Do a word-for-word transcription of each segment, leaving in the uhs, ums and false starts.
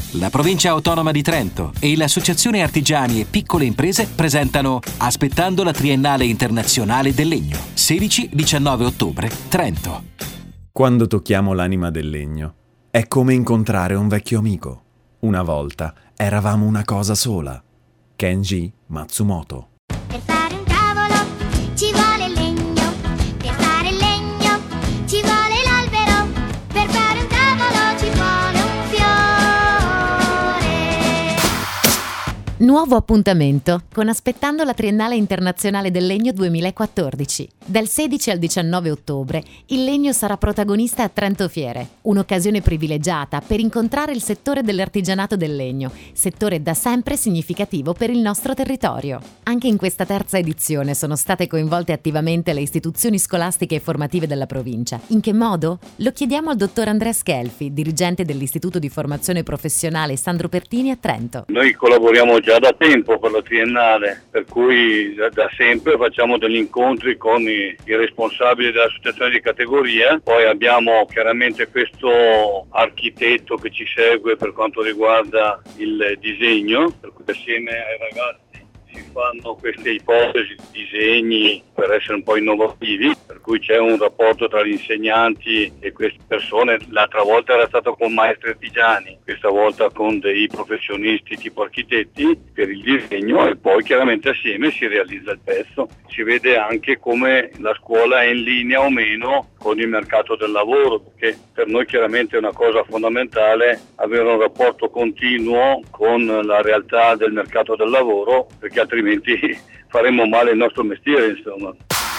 La Provincia Autonoma di Trento e l'Associazione Artigiani e Piccole Imprese presentano Aspettando la Triennale Internazionale del Legno, sedici diciannove ottobre, Trento. Quando tocchiamo l'anima del legno, è come incontrare un vecchio amico. Una volta eravamo una cosa sola. Kenji Matsumoto. Per fare un tavolo ci vuole il legno, per fare il legno ci vuole l'albero, per fare un tavolo ci vuole un fiore. Nuovo appuntamento con Aspettando la Triennale Internazionale del Legno duemilaquattordici. Dal sedici al diciannove ottobre il legno sarà protagonista a Trento Fiere, un'occasione privilegiata per incontrare il settore dell'artigianato del legno, settore da sempre significativo per il nostro territorio. Anche in questa terza edizione sono state coinvolte attivamente le istituzioni scolastiche e formative della provincia. In che modo? Lo chiediamo al dottor Andrea Schelfi, dirigente dell'Istituto di Formazione Professionale Sandro Pertini a Trento. Noi collaboriamo già da tempo per la triennale, per cui da, da sempre facciamo degli incontri con i, i responsabili dell'associazione di categoria. Poi abbiamo chiaramente questo architetto che ci segue per quanto riguarda il disegno, per cui assieme ai ragazzi si fanno queste ipotesi, disegni per essere un po' innovativi, per cui c'è un rapporto tra gli insegnanti e queste persone. L'altra volta era stato con maestri artigiani, questa volta con dei professionisti tipo architetti per il disegno, e poi chiaramente assieme si realizza il pezzo. Si vede anche come la scuola è in linea o meno con il mercato del lavoro, perché per noi chiaramente è una cosa fondamentale avere un rapporto continuo con la realtà del mercato del lavoro, perché altrimenti faremo male il nostro mestiere, insomma.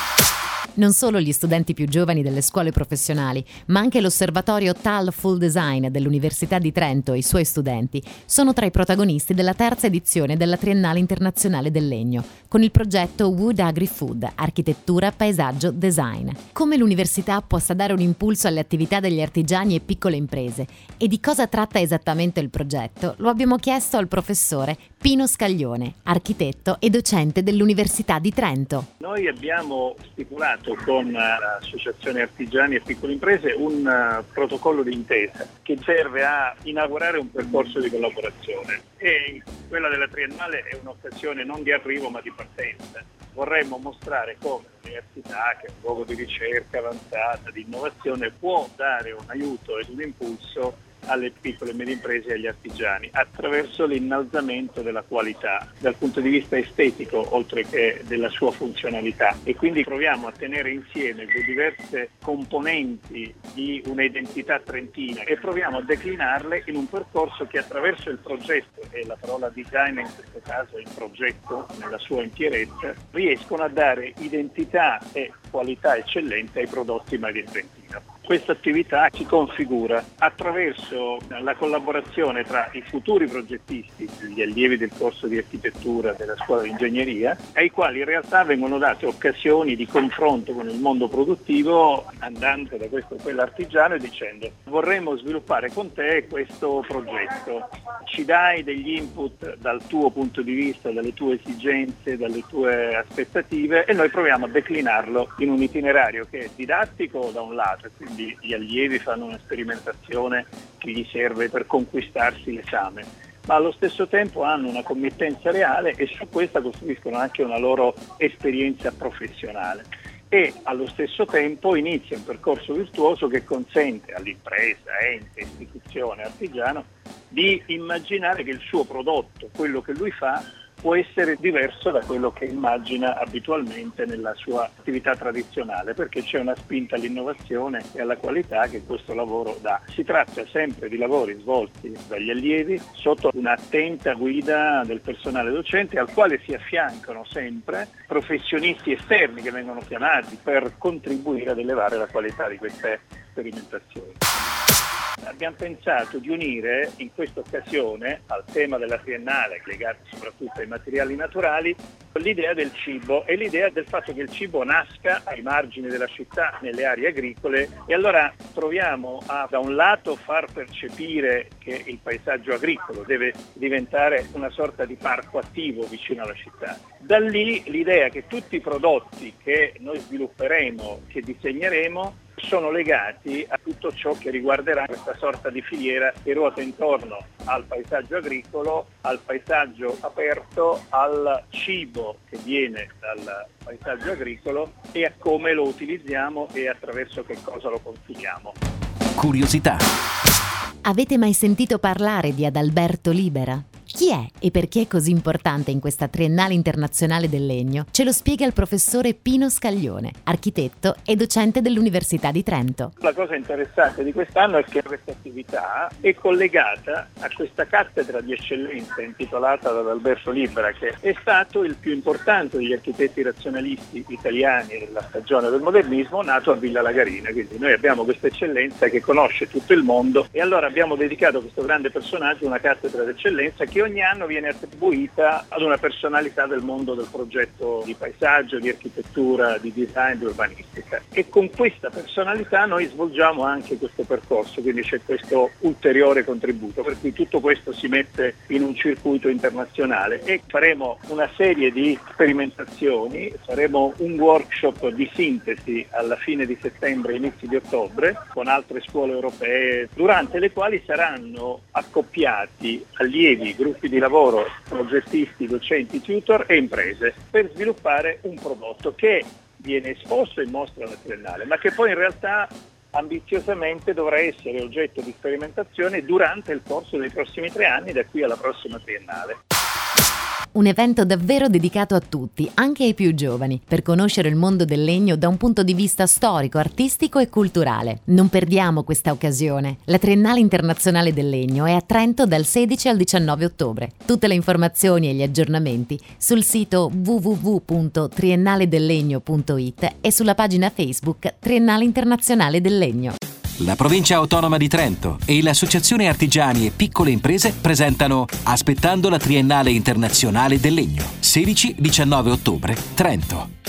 Non solo gli studenti più giovani delle scuole professionali, ma anche l'osservatorio T A L Full Design dell'Università di Trento e i suoi studenti sono tra i protagonisti della terza edizione della Triennale Internazionale del Legno, con il progetto Wood Agri Food, Architettura, Paesaggio, Design. Come l'università possa dare un impulso alle attività degli artigiani e piccole imprese e di cosa tratta esattamente il progetto, lo abbiamo chiesto al professore Pino Scaglione, architetto e docente dell'Università di Trento. Noi abbiamo stipulato con l'Associazione Artigiani e Piccole Imprese un uh, protocollo di intesa che serve a inaugurare un percorso di collaborazione, e quella della triennale è un'occasione non di arrivo ma di partenza. Vorremmo mostrare come l'università, che è un luogo di ricerca avanzata, di innovazione, può dare un aiuto ed un impulso alle piccole e medie imprese e agli artigiani attraverso l'innalzamento della qualità dal punto di vista estetico oltre che della sua funzionalità, e quindi proviamo a tenere insieme le diverse componenti di un'identità trentina e proviamo a declinarle in un percorso che attraverso il progetto, e la parola design in questo caso è il progetto nella sua intierezza, riescono a dare identità e qualità eccellente ai prodotti Made in Trentino. Questa attività si configura attraverso la collaborazione tra i futuri progettisti, gli allievi del corso di architettura della scuola di ingegneria, ai quali in realtà vengono date occasioni di confronto con il mondo produttivo, andando da questo a quell'artigiano e dicendo: vorremmo sviluppare con te questo progetto, ci dai degli input dal tuo punto di vista, dalle tue esigenze, dalle tue aspettative, e noi proviamo a declinarlo in un itinerario che è didattico da un lato, e quindi gli allievi fanno una sperimentazione che gli serve per conquistarsi l'esame, ma allo stesso tempo hanno una committenza reale e su questa costruiscono anche una loro esperienza professionale, e allo stesso tempo inizia un percorso virtuoso che consente all'impresa, ente, istituzione, artigiano di immaginare che il suo prodotto, quello che lui fa, può essere diverso da quello che immagina abitualmente nella sua attività tradizionale, perché c'è una spinta all'innovazione e alla qualità che questo lavoro dà. Si tratta sempre di lavori svolti dagli allievi sotto un'attenta guida del personale docente, al quale si affiancano sempre professionisti esterni che vengono chiamati per contribuire ad elevare la qualità di queste sperimentazioni. Abbiamo pensato di unire in questa occasione al tema della triennale, legato soprattutto ai materiali naturali, l'idea del cibo e l'idea del fatto che il cibo nasca ai margini della città, nelle aree agricole, e allora proviamo a da un lato far percepire che il paesaggio agricolo deve diventare una sorta di parco attivo vicino alla città. Da lì l'idea che tutti i prodotti che noi svilupperemo, che disegneremo, sono legati a tutto ciò che riguarderà questa sorta di filiera che ruota intorno al paesaggio agricolo, al paesaggio aperto, al cibo che viene dal paesaggio agricolo e a come lo utilizziamo e attraverso che cosa lo consumiamo. Curiosità. Avete mai sentito parlare di Adalberto Libera? Chi è e perché è così importante in questa Triennale Internazionale del Legno? Ce lo spiega il professore Pino Scaglione, architetto e docente dell'Università di Trento. La cosa interessante di quest'anno è che questa attività è collegata a questa cattedra di eccellenza intitolata ad Adalberto Libera, che è stato il più importante degli architetti razionalisti italiani della stagione del modernismo, nato a Villa Lagarina. Quindi noi abbiamo questa eccellenza che conosce tutto il mondo e allora abbiamo dedicato a questo grande personaggio una cattedra d'eccellenza che ogni anno viene attribuita ad una personalità del mondo del progetto di paesaggio, di architettura, di design, di urbanistica. E con questa personalità noi svolgiamo anche questo percorso, quindi c'è questo ulteriore contributo, per cui tutto questo si mette in un circuito internazionale e faremo una serie di sperimentazioni, faremo un workshop di sintesi alla fine di settembre, inizi di ottobre, con altre scuole europee, durante le quali saranno accoppiati allievi, gruppi di lavoro, progettisti, docenti, tutor e imprese per sviluppare un prodotto che viene esposto in mostra alla Triennale, ma che poi in realtà ambiziosamente dovrà essere oggetto di sperimentazione durante il corso dei prossimi tre anni, da qui alla prossima Triennale. Un evento davvero dedicato a tutti, anche ai più giovani, per conoscere il mondo del legno da un punto di vista storico, artistico e culturale. Non perdiamo questa occasione. La Triennale Internazionale del Legno è a Trento dal sedici al diciannove ottobre. Tutte le informazioni e gli aggiornamenti sul sito w w w punto triennale del legno punto i t e sulla pagina Facebook Triennale Internazionale del Legno. La Provincia Autonoma di Trento e l'Associazione Artigiani e Piccole Imprese presentano Aspettando la Triennale Internazionale del Legno, sedici diciannove ottobre, Trento.